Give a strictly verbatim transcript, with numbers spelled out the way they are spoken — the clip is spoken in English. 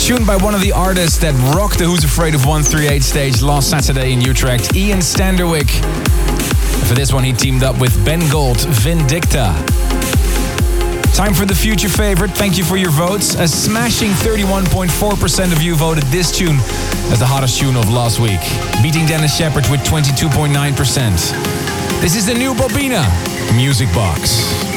tune by one of the artists that rocked the Who's Afraid of one thirty-eight stage last Saturday in Utrecht, Ian Standerwick. And for this one, he teamed up with Ben Gold, Vindicta. Time for the future favorite. Thank you for your votes. A smashing thirty-one point four percent of you voted this tune as the hottest tune of last week, beating Dennis Shepard with twenty-two point nine percent. This is the new Bobina Music Box.